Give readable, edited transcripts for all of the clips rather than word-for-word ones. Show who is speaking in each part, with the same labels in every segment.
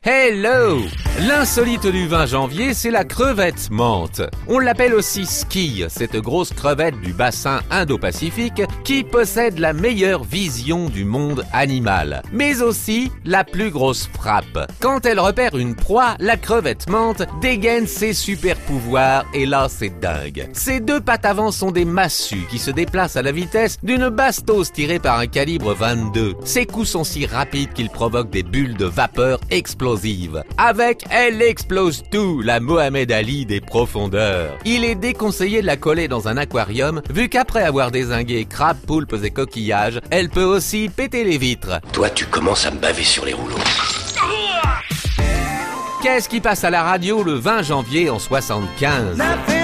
Speaker 1: Hello! L'insolite du 20 janvier, c'est la crevette menthe. On l'appelle aussi squille, cette grosse crevette du bassin Indo-Pacifique qui possède la meilleure vision du monde animal, mais aussi la plus grosse frappe. Quand elle repère une proie, la crevette menthe dégaine ses super pouvoirs et là c'est dingue. Ses deux pattes avant sont des massues qui se déplacent à la vitesse d'une bastos tirée par un calibre 22. Ses coups sont si rapides qu'ils provoquent des bulles de vapeur explosives. Avec elle explose tout, la Mohamed Ali des profondeurs. Il est déconseillé de la coller dans un aquarium, vu qu'après avoir dézingué crabes, poulpes et coquillages, elle peut aussi péter les vitres.
Speaker 2: Toi, tu commences à me baver sur les rouleaux.
Speaker 1: Qu'est-ce qui passe à la radio le 20 janvier en 75?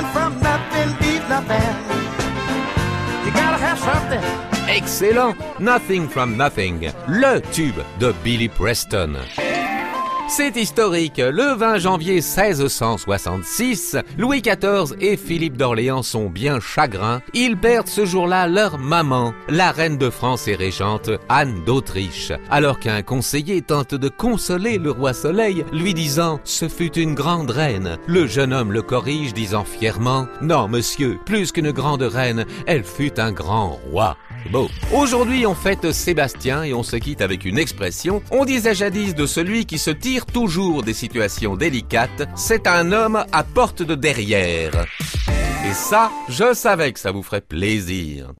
Speaker 1: Excellent! Nothing from Nothing, le tube de Billy Preston. C'est historique, le 20 janvier 1666, Louis XIV et Philippe d'Orléans sont bien chagrins. Ils perdent ce jour-là leur maman, la reine de France et régente Anne d'Autriche. Alors qu'un conseiller tente de consoler le roi Soleil, lui disant « Ce fut une grande reine », le jeune homme le corrige disant fièrement « Non monsieur, plus qu'une grande reine, elle fut un grand roi ». Bon, aujourd'hui on fête Sébastien et on se quitte avec une expression. On disait jadis de celui qui se tire toujours des situations délicates, c'est un homme à porte de derrière. Et ça, je savais que ça vous ferait plaisir.